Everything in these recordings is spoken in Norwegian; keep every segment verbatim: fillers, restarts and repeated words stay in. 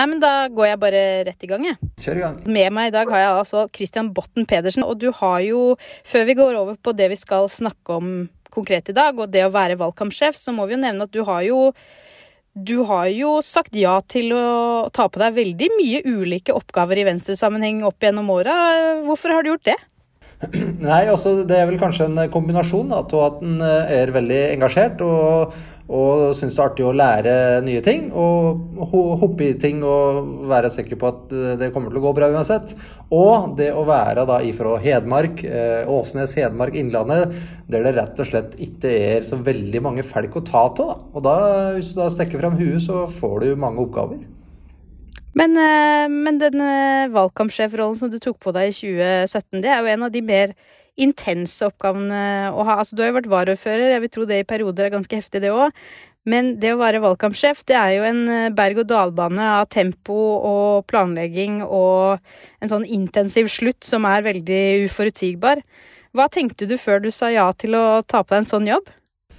Nei, men da går jeg bare rett i gang, jeg. Kjør i gang. Med meg i dag har jeg altså Christian Botten Pedersen, og du har jo, før vi går over på det vi skal snakke om konkret i dag, og det å være valgkampsjef, så må vi jo nevne at du har jo, du har jo sagt ja til å ta på deg veldig mye ulike oppgaver i Venstre-sammenheng opp gjennom året. Hvorfor har du gjort det? Nei, altså det er vel kanskje en kombinasjon da, til at den er veldig engasjert og, og synes det er artig å lære nye ting og hoppe i ting og være sikker på at det kommer til å gå bra uansett. Og det å være da ifra Hedmark, Åsnes, Hedmark, Innlandet, der det rett og slett ikke er så veldig mange folk å ta til. Da. Og da, hvis du da stekker frem huet, så får du mange oppgaver. Men, men den valgkampsjefrollen som du tok på deg i tjue sytten, det er jo en av de mer intense oppgavene å ha. Altså, du har jo vært varaordfører, jeg vil tro det i perioder er ganske heftig det også. Men det å være valgkampsjef, det er jo en berg- og dalbane av tempo og planlegging og en sånn intensiv slutt som er veldig uforutsigbar. Hva tenkte du før du sa ja til å ta på deg en sånn jobb?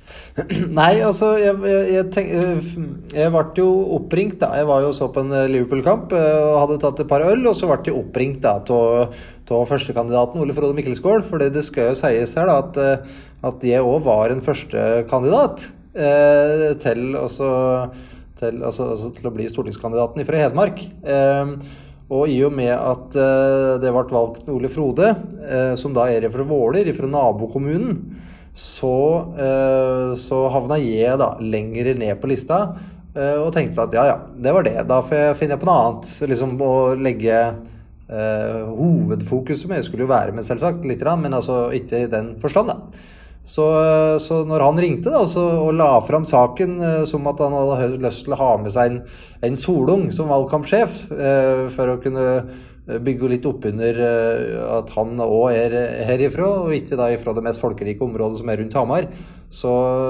Nei, altså, jeg, jeg, jeg, tenk, jeg ble jo oppringt da. Jeg var jo så på en Liverpool-kamp og hadde tatt et par øl, og så ble jeg oppringt da til førstekandidaten Ole Frode Mikkelsgaard, for det skal jo sies her da, at, at jeg også var en første kandidat eh, til, også, til, altså, altså, til å bli stortingskandidaten fra Hedmark. Eh, og i og med at eh, det ble valgt Ole Frode, eh, som da er fra Våler, fra nabokommunen, Så, eh, så havna jeg da lenger ned på lista eh, og tenkte at ja, ja, det var det. Da får jeg finne på noe annet, liksom å legge eh, hovedfokuset med. Jeg skulle jo være med selvsagt litt, men altså ikke i den forstand da. Så, så når han ringte da, så, og la frem saken eh, som at han hadde lyst til å ha med seg en, en solung som valgkampsjef eh, for å kunne bygge litt opp under at han også er herifra, og ikke da ifra det mest folkerike området som er rundt Hamar, så,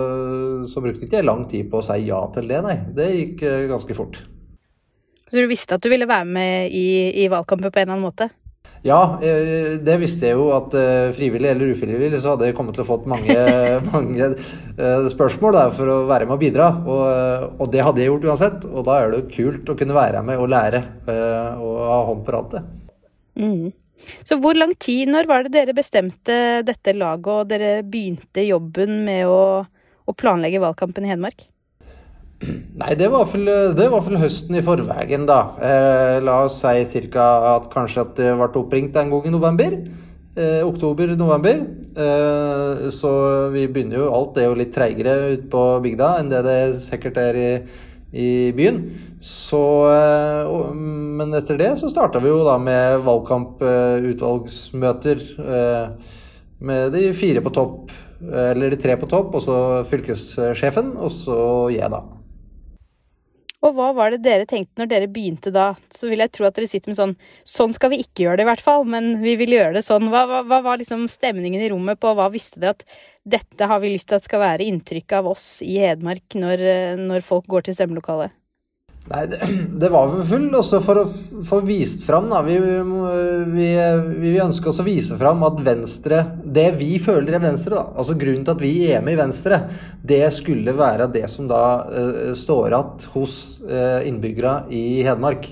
så brukte ikke jeg lang tid på å si ja til det, nei. Det gikk ganske fort. Så du visste at du ville være med i, i valgkampen på en eller annen måte? Ja, det visste jeg jo at frivillig eller ufrivillig så hadde jeg kommet til å fått mange, mange spørsmål der for å være med og bidra, og, og det hadde jeg gjort uansett, og da er det kult å kunne være med og lære og ha hånd på rattet. Mm. Så hvor lang tid, når var det dere bestemte dette laget, og dere begynte jobben med å, å planlegge valgkampen i Hedmark? Nei, det var vel, det var vel høsten i forveien da. Eh, la oss si cirka at kanskje at det ble oppringt en gang i november. Eh, oktober-november. Eh, så vi begynner jo, alt det er jo litt treigere ut på bygda enn det det sikkert er i, i byen. Så, eh, men etter det så startet vi jo da med valgkamp-utvalgsmøter eh, med de fire på topp, eller de tre på topp, og så fylkessjefen, og så jeg da. Og hva var det dere tenkte når dere begynte da? Så vil jeg tro at dere sitter med sånn, sånn skal vi ikke gjøre det i hvert fall, men vi vil gjøre det sånn. Hva, hva, hva var liksom stemningen i rommet på, hva visste dere at dette har vi lyst til at skal være inntrykk av oss i Hedmark når, når folk går til stemmelokalet? Nei, det, det var vi full, også for å få vist frem da. Vi, vi, vi ønsker oss å vise frem at Venstre, det vi føler er Venstre da, altså grunnen til at vi er med i Venstre, det skulle være det som da uh, står att hos uh, innbyggere i Hedmark.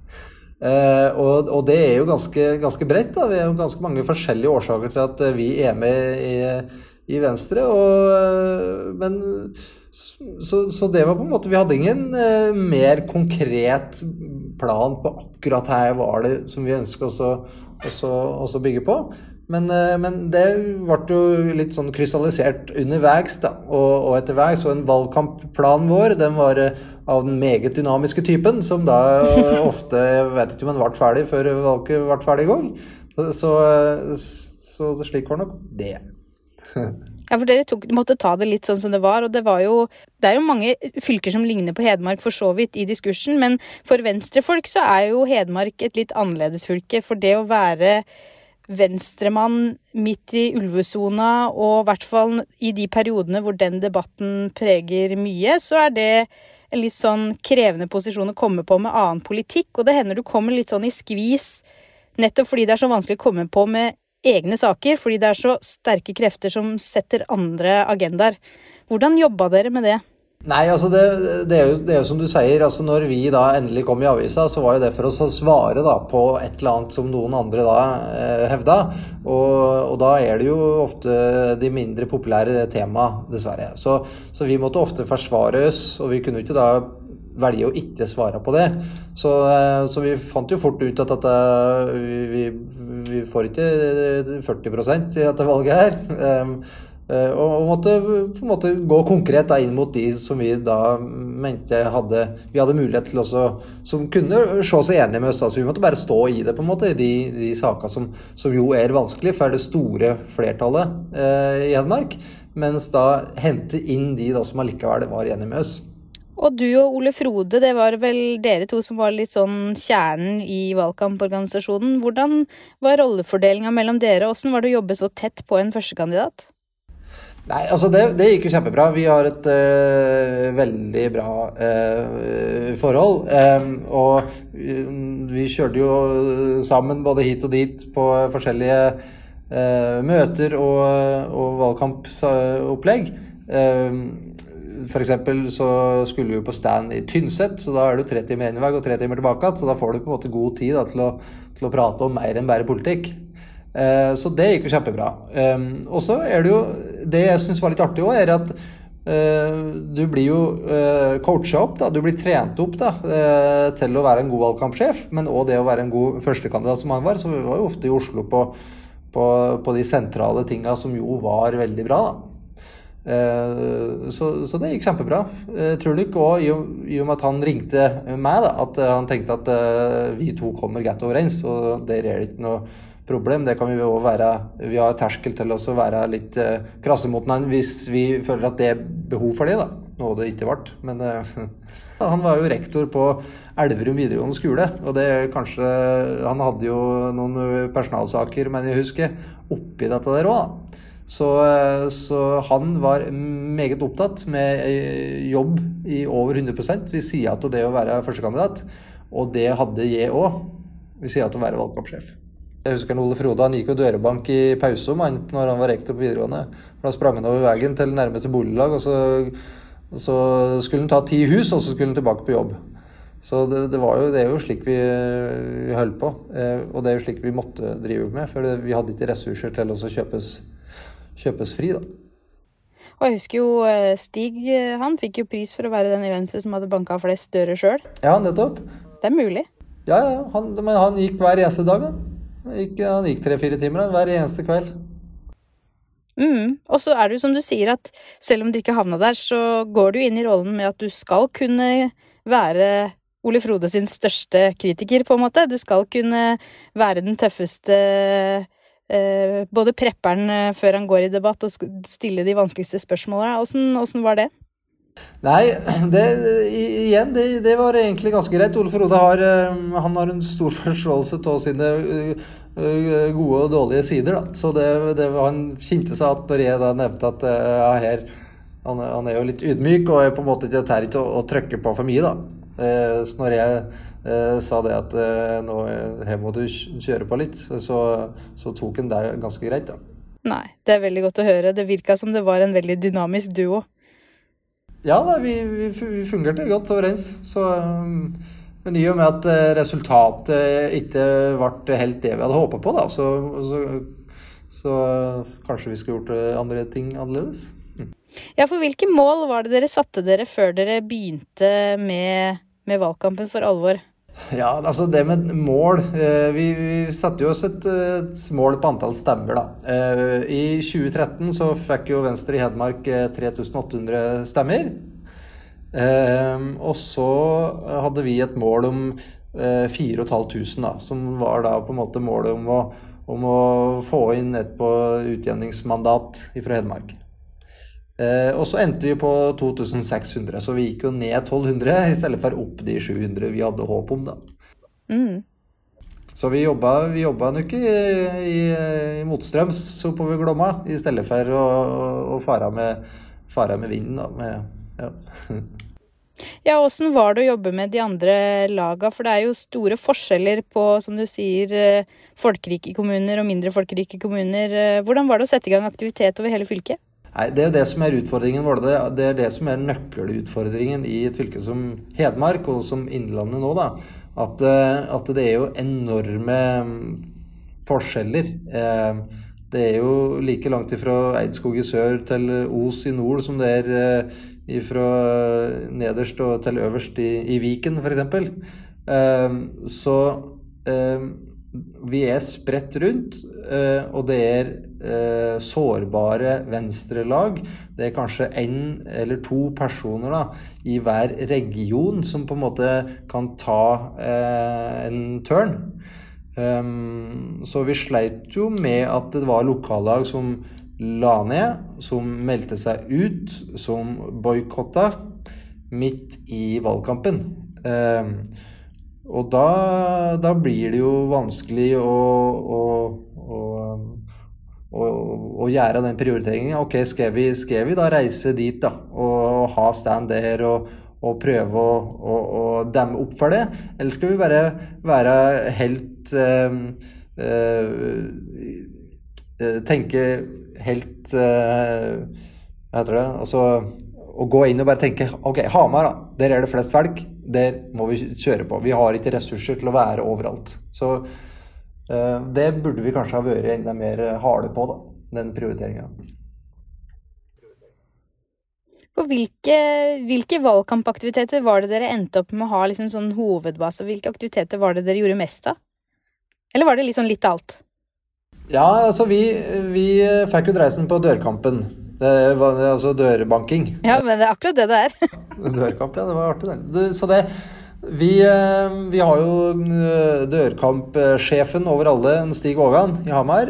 Uh, og, og det er jo ganske, ganske bredt da, vi har jo ganske mange forskjellige årsaker til at vi er med i, i Venstre, og, uh, men... Så, så det var på en måte, vi hadde ingen eh, mer konkret plan på akkurat her var det som vi ønsket oss å, også, også bygge på. Men, eh, men det ble jo litt sånn krystallisert underveis da, og, og etterveis, så en valgkampplan vår, den var av den meget dynamiske typen, som da ofte, jeg vet ikke om den ble ferdig før valget ble ferdig i gang. Så, så det slik var nok det. Ja, for dere tok, måtte ta det litt sånn som det var, og det var jo, det er jo mange fylker som ligner på Hedmark for så vidt i diskursen, men for venstrefolk så er jo Hedmark et litt annerledes fylke, for det å være venstremann midt i ulvesona, og i hvert fall i de periodene hvor den debatten preger mye, så er det en litt sånn krevende posisjon å komme på med annen politikk, og det hender du kommer litt sånn i skvis, nettopp fordi det er så vanskelig å komme på med egne saker, fordi det er så sterke krefter som setter andre agendaer. Hvordan jobba dere med det? Nei, altså det, det, er jo, det er jo som du sier, altså når vi da endelig kom i avisa, så var jo det for oss å svare da på et eller annet som noen andre da eh, hevda, og, og da er det jo ofte de mindre populære tema, dessverre. Så, så vi måtte ofte forsvare oss, og vi kunne ikke da velge å ikke svare på det. Så, så vi fant jo fort ut at dette, vi, vi får ikke førti prosent i dette valget her. Og måtte på en måte gå konkret da inn mot de som vi da mente hadde, vi hadde mulighet til også, som kunne se seg enige med oss. Altså vi måtte bare stå i det på en måte, i de, de saker som, som jo er vanskelig for det store flertallet eh, i Hedmark, mens da hente inn de da som allikevel var enige med oss. Og du og Ole Frode, det var vel dere to som var litt sånn kjernen i valgkamporganisasjonen. Hvordan var rollefordelingen mellom dere, og hvordan var det å jobbe så tett på en førstekandidat? Nei, altså det, det gikk jo kjempebra. Vi har et uh, veldig bra uh, forhold, um, og vi kjørte jo sammen både hit og dit på forskjellige uh, møter og, og valgkampsopplegg. Um, For eksempel så skulle vi jo på stand i Tynset, så da er det jo tre timer ene vei og tre timer tilbake, så da får du på en måte god tid da, til, å, til å prate om mer enn bare politikk. Eh, så det gikk jo kjempebra. Eh, og så er det jo, det jeg synes var litt artig også, er at eh, du blir jo eh, coachet opp, da, du blir trent opp da, eh, til å være en god valgkampsjef, men også det å være en god førstekandidat som han var, så vi var jo ofte i Oslo på, på, på de sentrale tingene som jo var veldig bra da. Så, så det gikk kjempebra. Jeg tror nok også, i og, i og med at han ringte meg da, at han tenkte at uh, vi to kommer godt overens, og der er det ikke noe problem. Det kan vi jo være, vi har terskel til å være litt uh, krasse mot hverandre hvis vi føler at det er behov for det da, noe det ikke ble. Men uh, han var jo rektor på Elverum videregående skole, og det kanskje, han hadde jo noen personalsaker, men jeg husker, oppi dette der også da. Så, så han var meget opptatt med jobb i over hundre prosent ved siden av det å være førstekandidat, og det hadde jeg også ved siden av å være valgkampsjef. Jeg husker Ole Frode, han gikk jo dørebank i pause om han når han var rektor på videregående. Da sprang han over veien til nærmeste boliglag, og så, så skulle han ta ti hus, og så skulle han tilbake på jobb. Så det, det, var jo, det er jo slik vi, vi holdt på, og det er jo slik vi måtte drive med, for det, vi hadde ikke ressurser til å kjøpes kjøpes fri da. Og jeg husker jo Stig, han fikk jo pris for å være den i Venstre som hadde banket flest dører selv. Ja, nettopp. Det er mulig. Ja, ja, han, men han gikk hver eneste dag da. Han gikk, han gikk tre-fire timer hver eneste kveld. Mm. Og så er det jo som du sier at selv om du ikke havnet der, så går du inn i rollen med at du skal kunne være Ole Frode sin største kritiker på en måte. Du skal kunne være den tøffeste Eh, både prepperen eh, før han går i debatt og stille de vanskeligste spørsmålene. Hvordan, hvordan var det? Nei, det, igjen, det, det var egentlig ganske greit. Ole Frode har, han har en stor forståelse av sine gode og dårlige sider da. Så det, det var, han kjente seg at når jeg da nevnte at ja, her, han, han er jo litt ydmyk og er på en måte ikke tær ikke å, å trykke på for mye da. Eh, så når jeg eh, sa det at eh, nå her må du kjøre på litt, så, så tok han det ganske greit da. Nei, det er veldig godt å høre. Det virket som det var en veldig dynamisk duo. Ja, vi, vi, vi fungerte godt overens. Så, men i og med at resultatet ikke ble helt det vi hadde håpet på da, så, så, så kanskje vi skulle gjort andre ting annerledes. Ja, for hvilke mål var det dere satte dere før dere begynte med, med valgkampen for alvor? Ja, altså det med mål, eh, vi, vi satte jo oss et, et mål på antall stemmer da. Eh, I tjue tretten så fikk jo Venstre i Hedmark tre tusen åtte hundre stemmer. Eh, og så hadde vi et mål om eh, fire tusen fem hundre da, som var da på en måte målet om å, om å få inn et på utjevningsmandat fra Hedmark. Eh, og så endte vi på to tusen seks hundre, så vi gikk jo ned tolv hundre i stedet for opp de sju hundre vi hadde håp om da. Mm. Så vi jobbet, vi jobbet nok i, i, i motstrøms oppover Glomma, i stedet for å, å fare med, fare med vinden da. Med, ja. Ja, hvordan var det å jobbe med de andre laga? For det er jo store forskjeller på, som du sier, folkerike kommuner og mindre folkerike kommuner. Hvordan var det å sette i gang aktivitet over hele fylket? Nei, det er jo det som er utfordringen vår. Det, det er det som er nøkkelutfordringen i et fylke som Hedmark, og som Innlandet nå, da. At, at det er jo enorme forskjeller. Det er jo like langt fra Eidskog i sør til Os i nord som det er fra nederst og til øverst i, i Viken, for eksempel. Så vi er spredt rundt, og det er sårbare venstrelag. Det er kanskje en eller to personer da, i hver region som på en måte kan ta en turn. Så vi sleit jo med at det var lokallag som la ned, som meldte seg ut, som boykottet midt i valgkampen. Og da, da blir det jo vanskelig å, å, å, å, å gjøre den prioriteringen. Ok, skal vi, skal vi da reise dit da, og, og ha stand der og, og prøve å, å, å demme opp for det? Eller skal vi bare være helt, øh, øh, tenke helt, øh, hva heter det, altså å gå inn og bare tenke, ok, Hamar da, der er det flest folk, der må vi kjøre på. Vi har ikke ressurser til å være overalt. Så uh, det burde vi kanskje ha vært enda mer harde på, da, den prioriteringen. Og hvilke, hvilke valgkampaktiviteter var det dere endte opp med å ha liksom sånn hovedbase? Hvilke aktiviteter var det dere gjorde mest av? Eller var det liksom litt alt? Ja, altså vi, vi fikk jo dreisen på dørkampen. Det var altså dørbanking. Ja, men det er akkurat det det er. Dørkamp, ja, det var artig det. Så det, vi, vi har jo dørkampsjefen over alle, Stig Ågan i Hamar,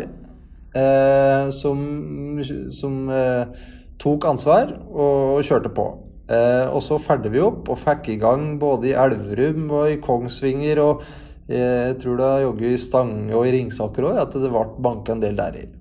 eh, som, som eh, tok ansvar og kjørte på. Eh, og så ferdig vi opp og fikk i gang både i Elverum og i Kongsvinger, og jeg tror det jogget i Stange og i Ringsaker også, at det ble banket en del der i.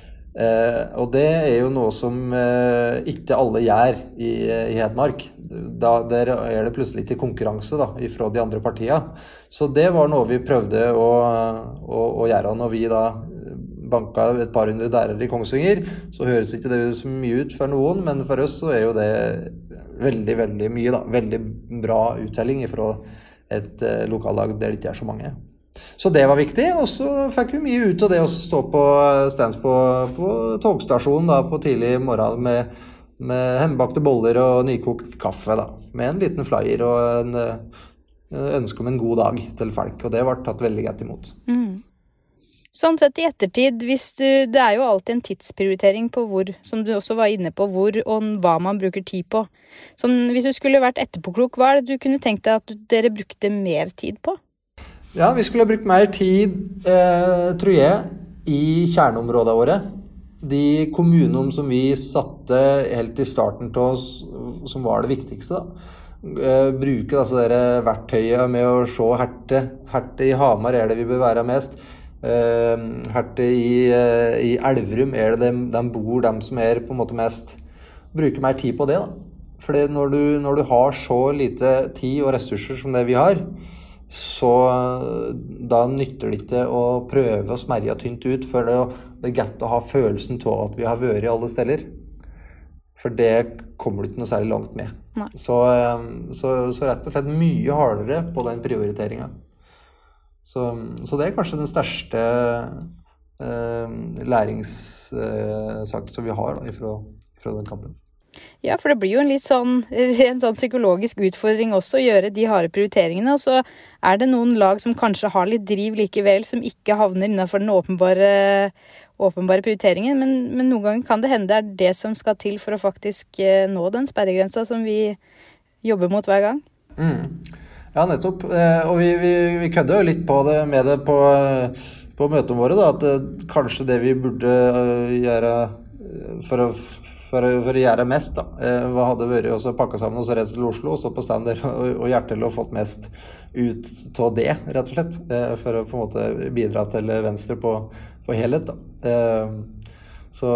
Eh, og det er jo noe som eh, ikke alle gjør i, i Hedmark. Da, der er det plutselig ikke konkurranse da, fra de andre partiene. Så det var noe vi prøvde å, å, å gjøre når vi da banket et par hundre derer i Kongsvinger. Så høres ikke det så mye ut for noen, men for oss så er jo det veldig, veldig mye da. Veldig bra uttelling fra et eh, lokallag der det ikke er så mange. Så det var viktig, og så fikk vi mye ut av det å stå på stands på, på togstasjonen da, på tidlig morgen med, med hjemmebakte boller og nykokt kaffe da, med en liten flyer og en, en ønske om en god dag til folk, og det ble tatt veldig godt imot. Mm. Sånn sett i ettertid, hvis du, det er jo alltid en tidsprioritering på hvor, som du også var inne på, hvor og hva man bruker tid på. Sånn, hvis du skulle vært etterpåklok, hva er det du kunne tenkt deg at du, dere brukte mer tid på? Ja, vi skulle ha brukt mer tid, eh, tror jeg, i kjerneområdene våre. De kommunene som vi satte helt i starten til oss, som var det viktigste da. Eh, bruke altså dere verktøyene med å se herte. Herte i Hamar er det vi bør være mest. Eh, herte i, eh, i Elverum er det de, de bor, de som er på en måte mest. Bruke mer tid på det da. For når du, når du har så lite tid og ressurser som det vi har, så da nytter det ikke å prøve å smerge tynt ut, for det, det er gett å ha følelsen til at vi har vært i alle steder. For det kommer du ikke noe særlig langt med. Så, så, så rett og slett mye hardere på den prioriteringen. Så, så det er kanskje den største eh, læringssaken som vi har da, fra, fra den kampen. Ja, for det blir jo en litt sånn, en sånn psykologisk utfordring også å gjøre de harde prioriteringene, og så er det noen lag som kanskje har litt driv likevel, som ikke havner innenfor den åpenbare, åpenbare prioriteringen, men, men noen ganger kan det hende det er det som skal til for å faktisk nå den sperregrensa som vi jobber mot hver gang. Mm. Ja, nettopp. Og vi, vi, vi kødder jo litt på det, med det på, på møtene våre, da, at kanskje det vi burde gjøre for å For, for å gjøre mest da, hva hadde vært å pakke sammen og så reise til Oslo og så på stand der og, og hjertelig og fått mest ut av det, rett og slett, for å på en måte bidra til Venstre på, på helhet da. Så,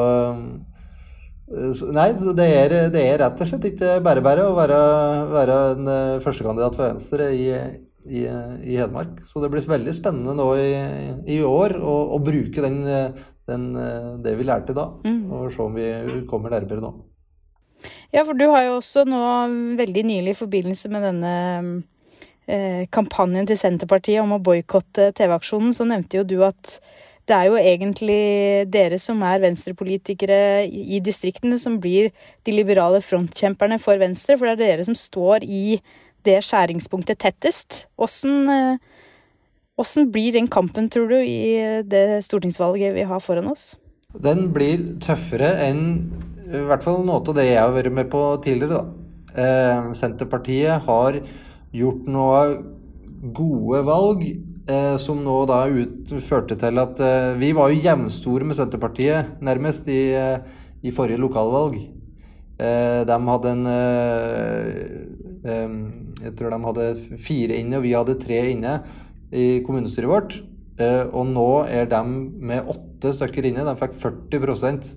så nei, det er, det er rett og slett ikke bare bare å være, være en førstekandidat for Venstre i, i, i Hedmark. Så det blir veldig spennende nå i, i år å, å bruke den den, det vi lærte da, mm. og se om vi kommer nærmere nå. Ja, for du har jo også nå veldig nylig i forbindelse med denne eh, kampanjen til Senterpartiet om å boykotte T V-aksjonen, så nevnte jo du at det er jo egentlig dere som er venstrepolitikere i distriktene som blir de liberale frontkjemperne for Venstre, for det er dere som står i det skjæringspunktet tettest. Hvordan, hvordan blir den kampen, tror du, i det stortingsvalget vi har foran oss? Den blir tøffere enn i hvert fall noe av det jeg har vært med på tidligere. Da. Eh, Senterpartiet har gjort noe gode valg, eh, som nå da ut, førte til at eh, vi var jo jevnstore med Senterpartiet nærmest i, eh, i forrige lokalvalg. Eh, de hadde en, eh, eh, jeg tror de hadde fire inne, og vi hadde tre inne i kommunestyret vårt. Eh, og nå er de med åtte stykker inne, de fikk førti prosent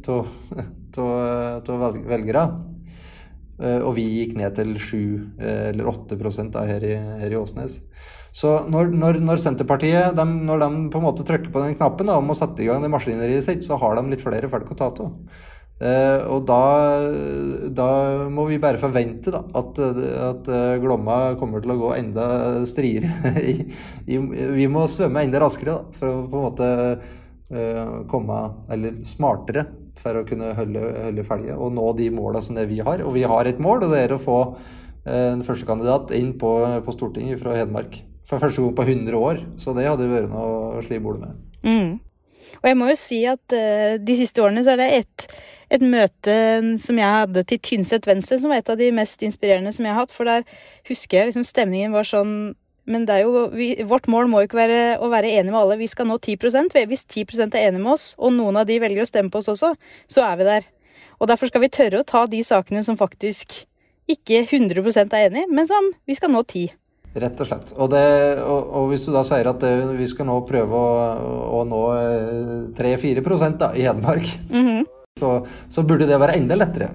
til velgere. Og vi gikk ned til sju eller åtte prosent her i, her i Åsnes. Så når, når, når Senterpartiet, de, når de på en måte trykker på den knappen da, om å sette i gang det maskineriet sitt, så har de litt flere folk å ta til. Eh, og da, da må vi bare forvente da, at, at Glomma kommer til å gå enda striere. I, i, vi må svømme enda raskere da, for å på en måte eh, komme, eller smartere, for å kunne holde, holde ferdige og nå de målene som det vi har. Og vi har et mål, og det er å få en første kandidat inn på, på Stortinget fra Hedmark. For første gang på hundre år, så det hadde vært noe å slibordet med. Mm. Og jeg må jo si at uh, de siste årene så er det et, et møte som jeg hadde til Tynset Venstre, som var et av de mest inspirerende som jeg har hatt, for der husker jeg liksom stemningen var sånn. Men det er jo, vi, vårt mål må jo ikke være å være enige med alle. Vi skal nå ti prosent. Hvis ti prosent er enige med oss, og noen av de velger å stemme på oss også, så er vi der. Og derfor skal vi tørre å ta de sakene som faktisk ikke hundre prosent er enige, men som vi skal nå ti. Rett og slett. Og, det, og, og hvis du da sier at det, vi skal nå prøve å, å nå tre til fire prosent da, i Hedmark, mm-hmm. så, så burde det være enda lettere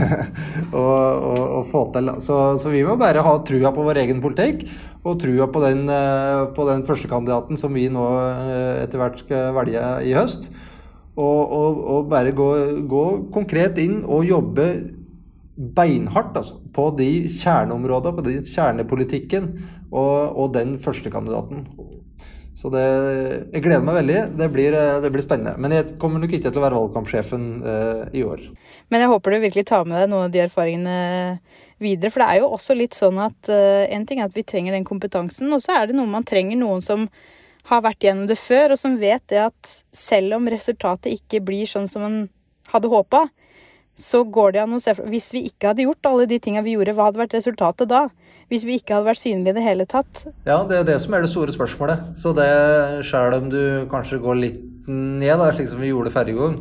å, å, å få til. Så, så vi må bare ha trua på vår egen politikk, og trua på den, på den første kandidaten som vi nå etter hvert skal velge i høst. Og, og, og bare gå, gå konkret inn og jobbe beinhardt altså, på de kjerneområdene, på de kjernepolitikken og, og den første kandidaten. Så det, jeg gleder meg veldig. Det blir, det blir spennende. Men jeg kommer nok ikke til å være valgkampsjefen eh, i år. Men jeg håper du virkelig tar med deg noen av de erfaringene videre. For det er jo også litt sånn at uh, en ting er at vi trenger den kompetansen, og så er det noe man trenger noen som har vært gjennom det før, og som vet det at selv om resultatet ikke blir sånn som man hadde håpet, så går det an å se, hvis vi ikke hadde gjort alle de tingene vi gjorde, hva hadde vært resultatet da? Hvis vi ikke hadde vært synlige i det hele tatt? Ja, det er det som er det store spørsmålet. Så det, selv om du kanskje går litt ned, da, slik som vi gjorde forrige gang,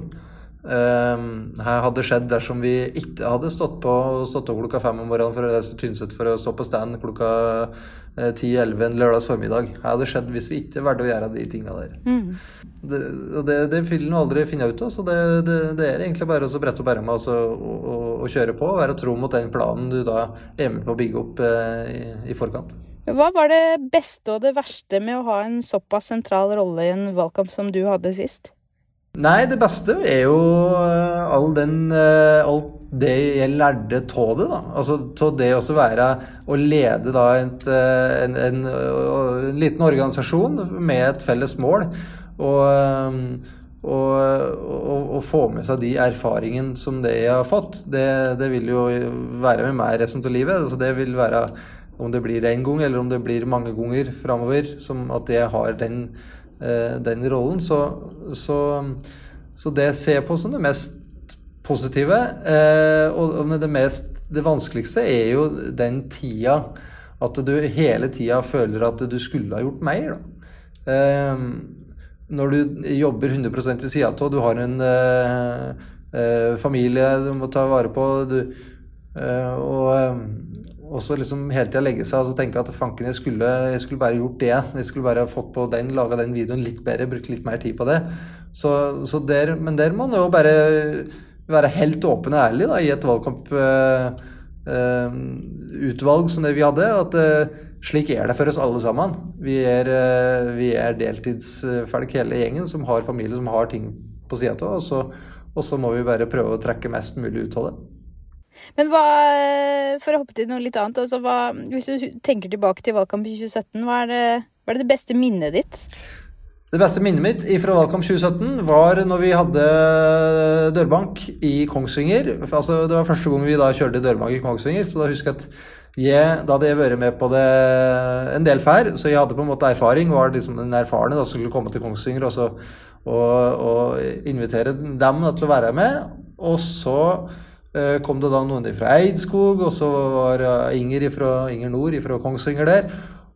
um, her hadde skjedd dersom vi ikke hadde stått på, stått opp klokka fem om morgenen for å reise Tynset for å stå på stand klokka ti elleve en lørdags formiddag. Her hadde skjedd hvis vi ikke valgte å gjøre de tingene der. Mm. Det, og det, det vil du aldri finne ut av, så det, det, det er egentlig bare å brette opp ermet altså, og, og, og kjøre på, og være tro mot den planen du da er med på å bygge opp eh, i, i forkant. Hva var det beste og det verste med å ha en såpass sentral rolle i en valgkamp som du hadde sist? Nei, det beste er jo all den, alt det jeg lærte av det da. Altså til det også være å lede da et, en, en, en liten organisasjon med et felles mål, og, og, og, og få med seg de erfaringene som det jeg har fått. Det, det vil jo være med meg resten av livet. Altså det vil være, om det blir en gang eller om det blir mange ganger fremover, som at jeg har den den rollen, så, så, så det ser jeg på som det mest positive, eh, og, og det, mest, det vanskeligste er jo den tida, at du hele tida føler at du skulle ha gjort mer. Da. Eh, når du jobber hundre prosent ved siden av, du har en eh, eh, familie du må ta vare på, du, eh, og og så liksom hele tiden legge seg og tenke at fanken, jeg skulle, jeg skulle bare gjort det. Jeg skulle bare fått på den, laget den videoen litt bedre, brukt litt mer tid på det. Så, så der, men der må man jo bare være helt åpen og ærlig da, i et valgkamp uh, uh, utvalg som det vi hadde, at uh, slik er det for oss alle sammen. Vi er, uh, vi er deltidsfolk hele gjengen som har familie, som har ting på siden av, og så, og så må vi bare prøve å trekke mest mulig ut av det. Men hva, for å hoppe til noe litt annet, altså hva, hvis du tenker tilbake til valgkampen i tjue sytten, hva er det, hva er det beste minnet ditt? Det beste minnet mitt fra valgkamp tjue sytten var når vi hadde dørbank i Kongsvinger. Altså, det var første gang vi da kjørte dørbank i Kongsvinger, så da husker jeg at jeg, da hadde jeg vært med på det en del fær, så jeg hadde på en måte erfaring, var liksom den erfarne da skulle komme til Kongsvinger og, så, og, og invitere dem til å være med. Og så eh, kom det da noen fra Eidskog, og så var Inger, fra, Inger Nord fra Kongsvinger der.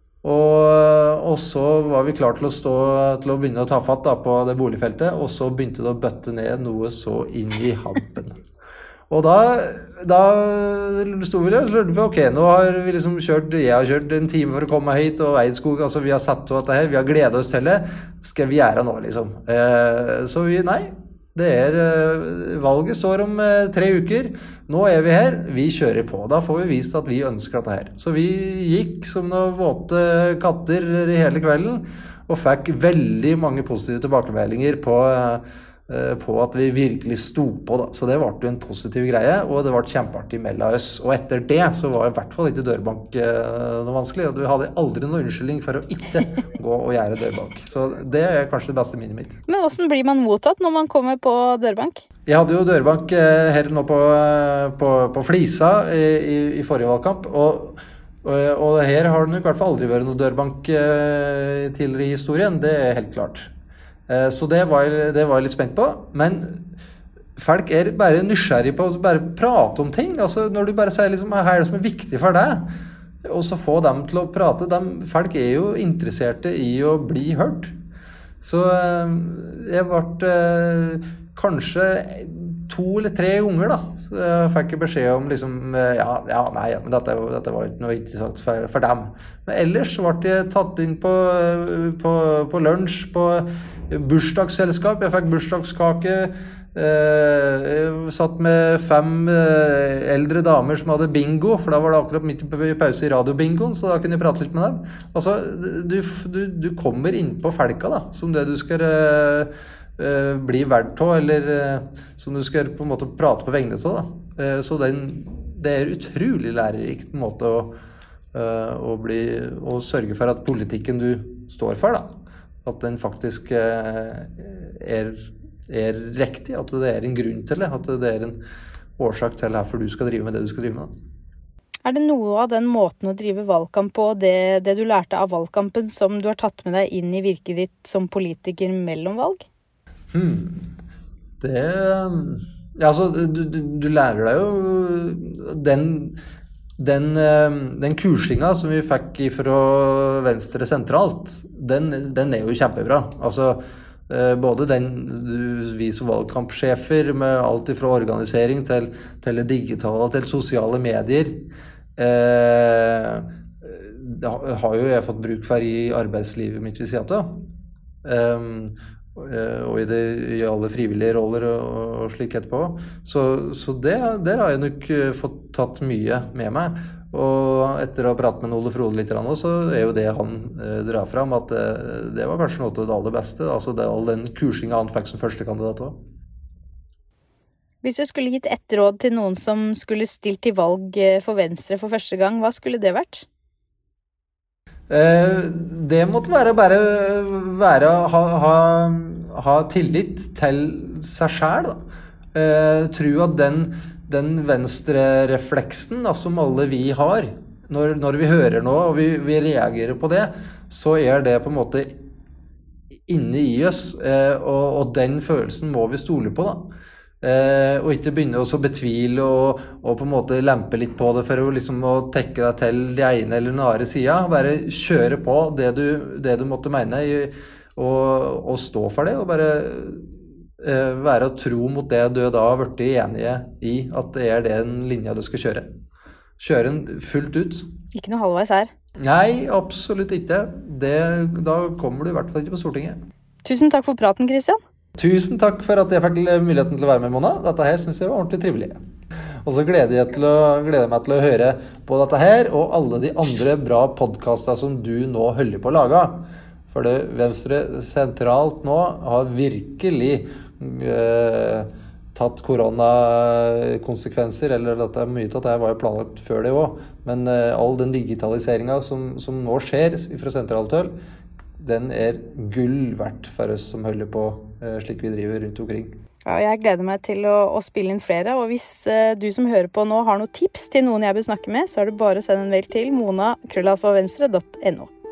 Og, og så var vi klar til å stå til å begynne å ta fatt da, på det boligfeltet, og så begynte det å bøtte ned noe så inn i hampen. Og da, da stod vi der, og så lurte vi, ok, nå har vi liksom kjørt, jeg har kjørt en time for å komme hit, og Eidskog, altså vi har satt på dette her, vi har gledet oss til det, skal vi gjøre nå liksom? Eh, så vi, nei, det er, valget står om eh, tre uker, nå er vi her, vi kjører på, da får vi vist at vi ønsker dette her. Så vi gikk som noen våte katter i hele kvelden, og fikk veldig mange positive tilbakemeldinger på eh, på at vi virkelig sto på da. Så det var jo en positiv greie, og det var kjempeartig mellom oss. Og etter det så var i hvert fall ikke dørbank eh, noe vanskelig, og vi hadde aldri noen unnskyldning for å ikke gå og gjøre dørbank. Så det er kanskje det beste minnet mitt. Men hvordan blir man mottatt når man kommer på dørbank? Jeg hadde jo dørbank eh, her nå på, på, på Flisa i, i, i forrige valgkamp, og, og, og her har det i hvert fall aldri vært noe dørbank eh, tidligere i historien, det er helt klart. Så det var, det var jeg litt spent på, men folk er bare nysgjerrig på å bare prate om ting. Altså når du bare sier liksom, hva er det som er viktig for deg, og så få dem til å prate, de, folk er jo interesserte i å bli hørt. Så jeg ble kanskje to eller tre ganger da, så jeg fikk beskjed om liksom, ja, ja nei, ja, men dette, dette var ikke noe interessant for, for dem. Men ellers ble jeg tatt inn på, på, på lunsj, på bursdagsselskap, jeg fikk bursdagskake, eh, jeg satt med fem eh, eldre damer som hadde bingo, for da var det akkurat midt i pause i radiobingoen, så da kunne jeg prate litt med dem. Altså, du, du, du kommer inn på felka da, som det du skal eh, eh, bli verdt av, eller eh, som du skal på en måte prate på vegne av da. Eh, så den, det er utrolig lærerikt måte å, eh, å, bli, å sørge for at politikken du står for da, at den faktisk er, er riktig, at det er en grunn til det, at det er en årsak til hvorfor du skal drive med det du skal drive med. Er det noe av den måten å drive valgkamp på, det, det du lærte av valgkampen, som du har tatt med deg inn i virket ditt som politiker mellom valg? Hmm. Det, ja, altså, du, du, du lærer deg jo den... Den, den kursinga som vi fikk fra Venstre sentralt, den, den er jo kjempebra. Altså, både den, vi som valgkampsjefer, med alt fra organisering til, til det digitale, til sosiale medier, eh, det har jo jeg fått bruk for i arbeidslivet mitt, hvis jeg tar. Um, og i, det, i alle frivillige roller og, og slik etterpå. Så, så det, der har jeg nok fått tatt mye med meg. Og etter å ha pratet med Ole Frode litt, så er jo det han eh, drar fram, at eh, det var kanskje noe av det aller beste. Altså det, all den kursingen han fikk som første kandidat også. Hvis du skulle gitt ett råd til noen som skulle stilt til valg for Venstre for første gang, hva skulle det vært? Det måtte være bare være, ha, ha, ha tillit til seg selv da. Eh, tro at den, den venstre-refleksen da, som alle vi har, når, når vi hører noe og vi, vi reagerer på det, så er det på en måte inne i oss, eh, og, og den følelsen må vi stole på da. Eh, og ikke begynne å betvile og, og på en måte lempe litt på det for å, liksom, å tekke deg til de ene eller den andre siden. Bare kjøre på det du, det du måtte mene i, og, og stå for det, og bare eh, være tro mot det du da har vært enige i, at det er den linja du skal kjøre. Kjøre den fullt ut. Ikke noe halvveis her? Nei, absolutt ikke. Det, da kommer du i hvert fall ikke på Stortinget. Tusen takk for praten, Kristian. Tusen takk for at jeg fikk muligheten til å være med, Mona. Dette her synes jeg var ordentlig trivelig. Og så gleder jeg, til å, gleder jeg meg til å høre på dette her, og alle de andre bra podcaster som du nå holder på å lage. For det Venstre sentralt nå har virkelig eh, tatt koronakonsekvenser, eller dette mye av det var jo planlagt før det også, men eh, all den digitaliseringen som, som nå skjer fra sentralt hold, den er gull verdt for oss som holder på eh, slik vi driver rundt omkring. Ja, jeg gleder meg til å, å spille inn flere, og hvis eh, du som hører på nå har noen tips til noen jeg bør snakke med, så er det bare å sende en mail til mona krøllalfa venstre punktum no.